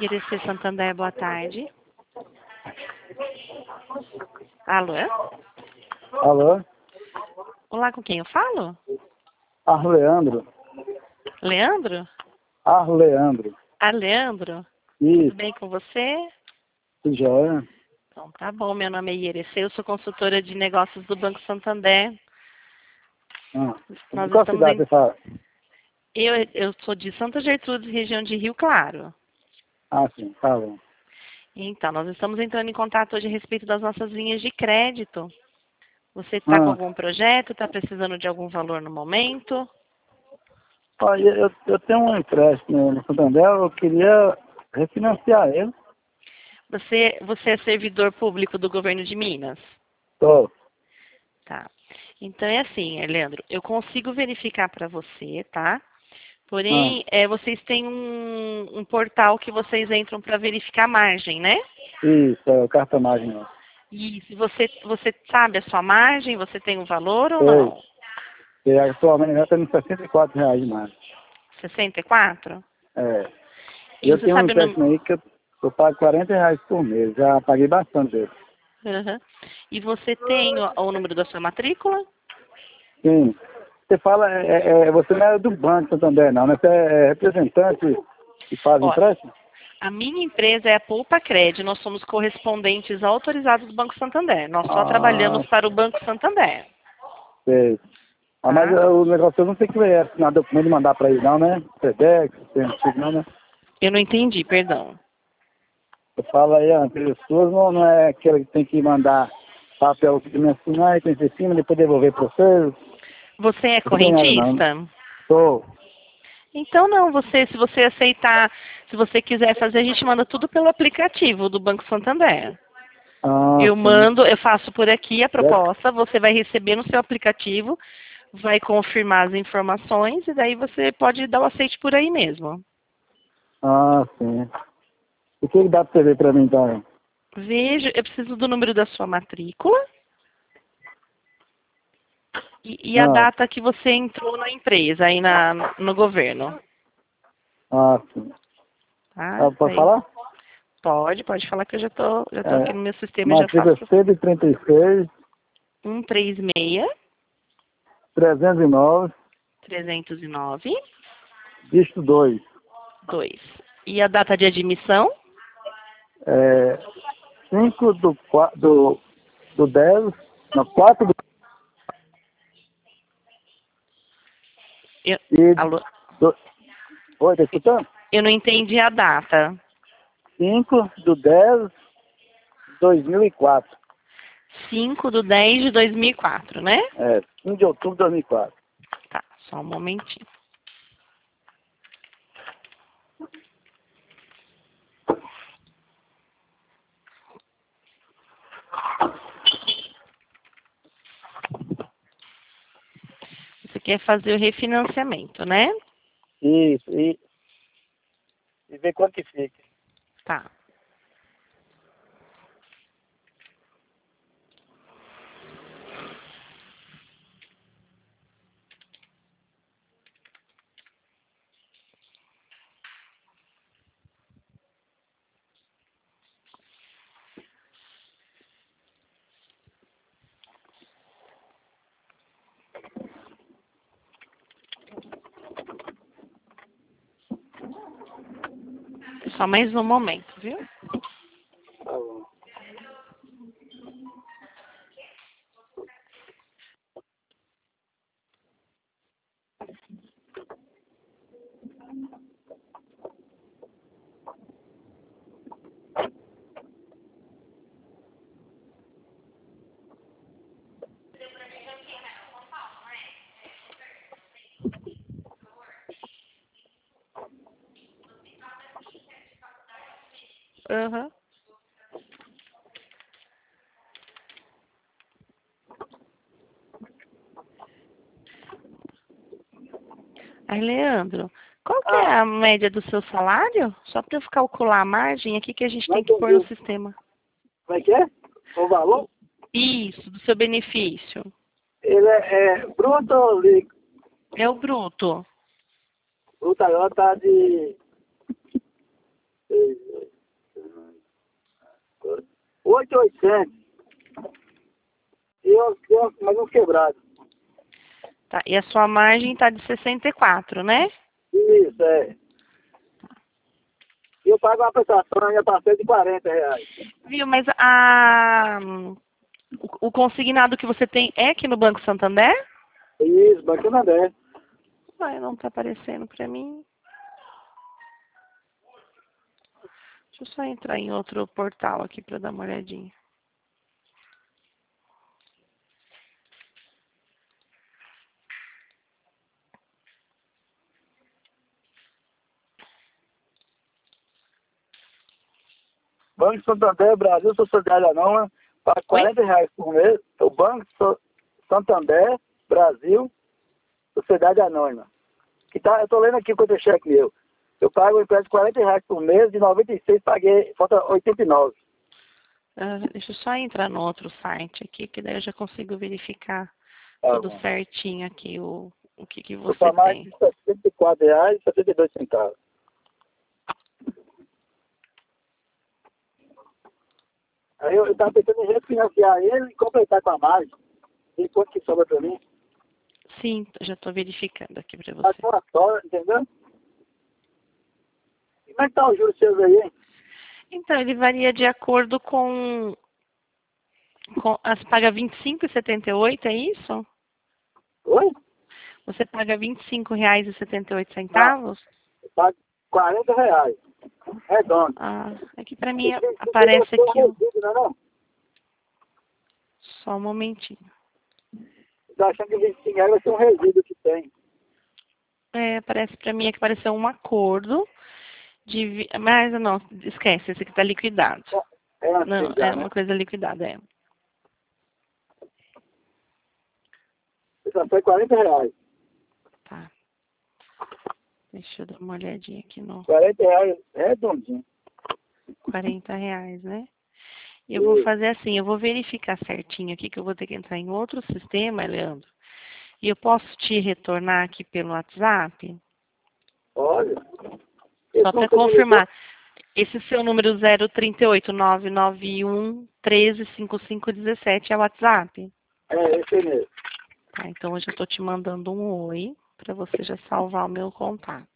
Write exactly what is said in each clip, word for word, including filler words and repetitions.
I R C Santander, boa tarde. Alô? Alô? Olá, com quem eu falo? Arleandro. Leandro? Arleandro. Ah, Leandro? Isso, Tudo bem com você? tudo jóia? Então, tá bom. Meu nome é Irecê, eu sou consultora de negócios do Banco Santander. Ah, Nós de qual estamos cidade em... você fala? eu, eu sou de Santa Gertrudes, região de Rio Claro. Ah, sim, tá bom. Então, nós estamos entrando em contato hoje a respeito das nossas linhas de crédito. Você está com Ah, algum projeto? Está precisando de algum valor no momento? olha, eu, eu tenho um empréstimo no Santander, eu queria refinanciar ele. Você, você é servidor público do governo de Minas? Tô. Tá. Então é assim, Leandro, eu consigo verificar para você, tá? Ah, Porém, é, vocês têm um, um portal que vocês entram para verificar a margem, né? isso, é o cartonagem, não. E se você, você sabe a sua margem, você tem um valor ou Sei. não? E atualmente já está em sessenta e quatro reais de mais. sessenta e quatro? É. E E eu você tenho um sabe o número? empréstimo aí que eu, eu pago quarenta reais por mês, já paguei bastante dele. Uhum. E você tem o, o número da sua matrícula? Sim. Você fala, é, é, é, você não é do Banco Santander, não, né? Você é representante que faz Ó, empréstimo? a minha empresa é a Poupa Cred, nós somos correspondentes autorizados do Banco Santander. Nós só Ah, trabalhamos para o Banco Santander, sei. Ah, mas tá? eh, o negócio eu não sei que é assinar documento e mandar pra eles, não, né? SEDEX, tem tipo, não, né? Eu não entendi, perdão. Eu falo aí, as pessoas não, não é aquela que tem que mandar papel que me assinar e tem que cima, depois devolver pra vocês. Você é Não tem nada, não. correntista? Tô. Então não, você, se você aceitar, se você quiser fazer, a gente manda tudo pelo aplicativo do Banco Santander. Ah, Eu sim. mando, eu faço por aqui a Deve- proposta, você vai receber no seu aplicativo, vai confirmar as informações e daí você pode dar o aceite por aí mesmo. Ah, sim. O que que dá pra você ver pra mim, então? Veja, eu preciso do número da sua matrícula e, e a Ah, data que você entrou na empresa, aí na, no governo. ah, sim. Tá? Ah, pode Daí, falar? pode, pode falar que eu já tô, já tô aqui É, no meu sistema e já matrícula faço. C de trinta e seis, um três seis, trezentos e nove, trezentos e nove, dígito dois. dois. E a data de admissão? É, cinco do, qua- do, do dez, não, quatro do, Eu, e alô? do, oi, tá escutando? Eu não entendi a data. cinco do dez de dois mil e quatro. cinco de dez de dois mil e quatro, né? É, cinco de outubro de dois mil e quatro. Tá, só um momentinho. Você quer fazer o refinanciamento, né? Isso, e, e ver quanto que fica. Tá. Só mais um momento, viu? Tá bom. Aham. Aí, Leandro, qual que é Ah, a média do seu salário? Só para eu calcular a margem aqui que a gente não tem que pôr no entendi. sistema. Como é que é? O valor? Isso, do seu benefício. Ele é, é bruto ou líquido? É o bruto. Bruto agora tá de... seis, oito, oitocentos. E eu tenho mais uns quebrados. Tá, e a sua margem está de sessenta e quatro, né? Isso, é. E eu pago uma prestação na minha parcela de quarenta reais. Viu, mas a, o, o consignado que você tem é aqui no Banco Santander? Isso, Banco Santander. Ué, não está aparecendo para mim. Deixa eu só entrar em outro portal aqui para dar uma olhadinha. Banco Santander, Brasil, Sociedade Anônima, paga quarenta reais por mês. O Banco so Santander, Brasil, Sociedade Anônima. Que tá, eu tô lendo aqui o contra-cheque meu. Eu pago o empréstimo de quarenta reais por mês, de noventa e seis paguei, falta oitenta e nove. Uh, deixa eu só entrar no outro site aqui, que daí eu já consigo verificar Tá tudo bom. certinho aqui, o, o que, que Eu você pago mais tem. de setenta e quatro reais e setenta e dois centavos. Aí eu, eu tava pensando em refinanciar ele e completar com a margem. E quanto que sobra pra mim? Sim, já estou verificando aqui para Faz você. uma só, entendeu? E como é que tá os juros seus aí, hein? Então, ele varia de acordo com... com as paga vinte e cinco reais e setenta e oito, é isso? Oi? Você paga vinte e cinco reais e setenta e oito Não, centavos? eu pago quarenta reais. Redondo. Ah, aqui para mim Esse vinte e cinco deve aparece ser um aqui, ó, resíduo, não é não? só um momentinho. Eu tô achando que vinte e cinco reais vai ser um resíduo que tem. É, aparece para mim que apareceu um acordo de... vi- Mas não, esquece, esse aqui está liquidado. É Não, antigo é já, né? uma coisa liquidada, é. Só foi quarenta reais. Tá. Deixa eu dar uma olhadinha aqui no quarenta reais redondinho. quarenta reais, né? Eu vou fazer assim, eu vou verificar certinho aqui, que eu vou ter que entrar em outro sistema, Leandro. E eu posso te retornar aqui pelo WhatsApp? Olha. Só Esse para nunca me ligou. confirmar. Esse seu número zero trinta e oito, nove nove um, um três cinco cinco um sete é o WhatsApp? É, esse aí mesmo. Tá, então hoje eu estou te mandando um oi, para você já salvar o meu contato.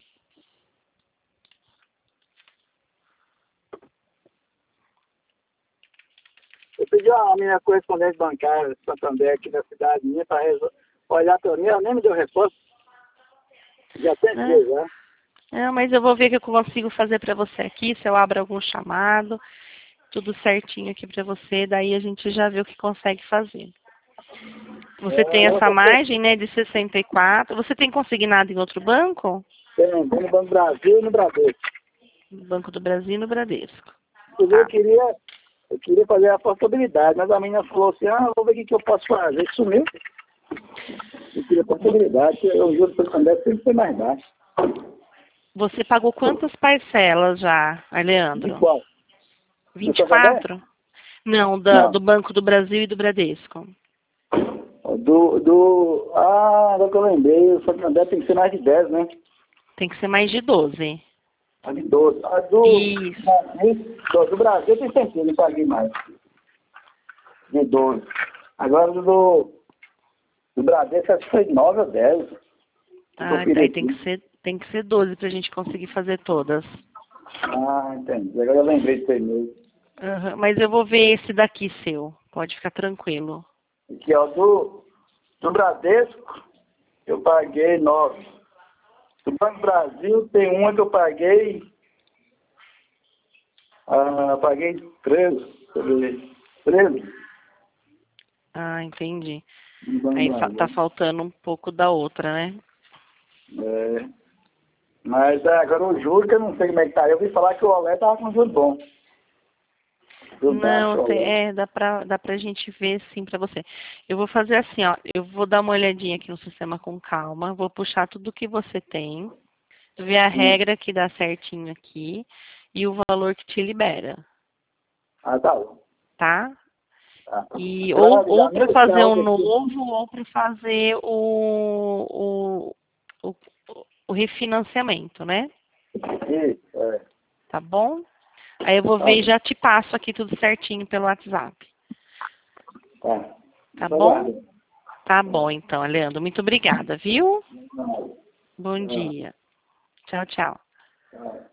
Eu pedi a minha correspondente bancária de Santander aqui da cidade minha para olhar para mim, ela nem me deu resposta. Já tem É, dias já. é, mas eu vou ver o que eu consigo fazer para você aqui, se eu abro algum chamado, tudo certinho aqui para você, daí a gente já vê o que consegue fazer. Você É, tem não, essa eu margem, né, de sessenta e quatro. Você tem consignado em outro banco? tenho, tenho no Banco Brasil e no Bradesco. No Banco do Brasil e no Bradesco. Inclusive, eu Tá. queria, eu queria fazer a possibilidade, mas a menina falou assim, ah, vou ver o que, que eu posso fazer. Sumiu. Eu queria a possibilidade, que eu juro que o Santander sempre foi mais baixo. Você pagou quantas parcelas já, De Leandro? qual? No vinte e Santander? quatro? Não, da, Não. do Banco do Brasil e do Bradesco. Do, do, ah, agora que eu lembrei, o Santander tem que ser mais de dez, né? Tem que ser mais de doze. A de doze. A do, Isso. do, do Brasil tem certeza, não paguei mais. De doze. Agora do, do Bradesco acho que foi nove ou dez. Ah, aí tem que ser, tem que ser doze para a gente conseguir fazer todas. Ah, entendi. Agora eu lembrei disso aí mesmo. Uhum, mas eu vou ver esse daqui seu. Pode ficar tranquilo. Aqui, ó, do, do Bradesco, eu paguei nove. Do Banco Brasil tem uma que eu paguei, ah, paguei treze. Deixa eu ver. treze. Ah, entendi. Do Banco Aí fa- tá Brasil. faltando um pouco da outra, né? É. Mas é, agora o juro que eu não sei como é que tá. Eu ouvi falar que o Olé tava com juro bom. Juro baixo, Não, tem- Olé. é, dá pra, dá pra gente ver sim pra você. Eu vou fazer assim, ó, eu vou dar uma olhadinha aqui no sistema com calma, vou puxar tudo que você tem, ver a Hum. regra que dá certinho aqui e o valor que te libera, Ah, tá bom. tá? Tá. E Você vai ou, ou avisar para mesmo que fazer tá o hoje aqui? novo ou para fazer o, o, o, o refinanciamento, né? Isso, é. tá bom? Aí eu vou ver e já te passo aqui tudo certinho pelo WhatsApp. Tá. Tá bom? Tá bom, então, Leandro. Muito obrigada, viu? Bom dia. Tchau, tchau.